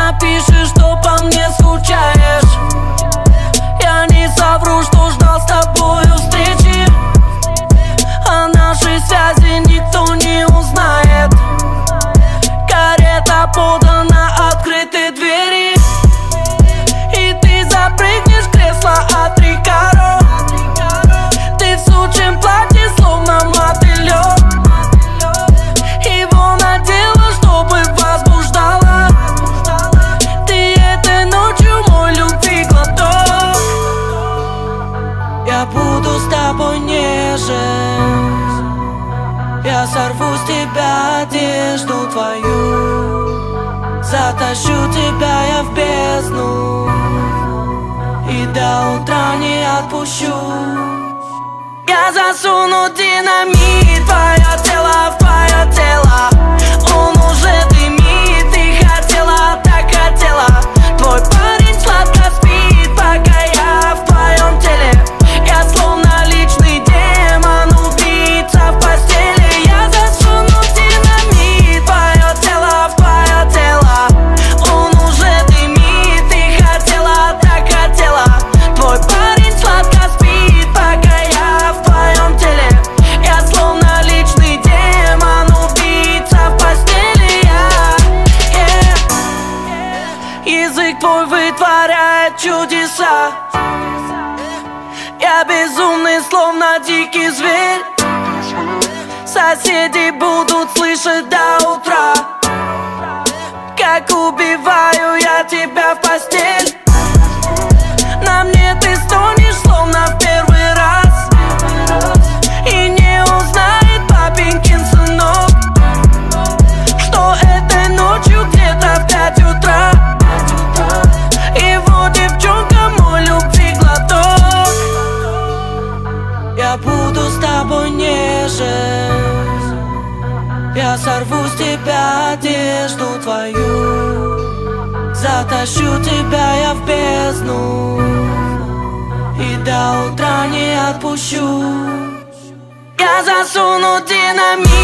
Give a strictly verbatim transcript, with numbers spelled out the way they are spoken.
напишешь, что по мне скучаешь. Я не совру, что ждал с тобою встречи. О нашей связи никто не узнает. Карета подана, открыты двери, и ты запрыгнешь в кресло от Рикаро. Ты в сучьем платье, словно мотылёк. Его надела, чтобы возбуждала. Ты этой ночью мой любви глоток. Я буду с тобой нежен. Я сорву с тебя одежду твою, затащу тебя я в бездну и до утра не отпущу. Я засуну динамит в твое тело, в твое тело. Он уже дымит, ты хотела, так хотела. Твой парень сладко спит, пока я в твоем теле. Я словно личный демон, убийца в постели. Я засуну динамит в твое тело, в твое тело. Он уже дымит, ты хотела, так хотела. Твой парень сладко спит, пока я в твоем теле. Я словно личный демон, убийца в постели. yeah, yeah. Язык твой вытворяет чудеса. Я безумный, словно дикий зверь. Соседи будут слышать до утра, как убиваю я тебя в постель. На мне ты стонешь, словно в первый раз, и не узнает папенькин сынок, что этой ночью где-то в пять утра его девчонка мой любви глоток. Я буду с тобой нежен. Я сорву с тебя одежду твою, затащу тебя я в бездну и до утра не отпущу. Я засуну динамит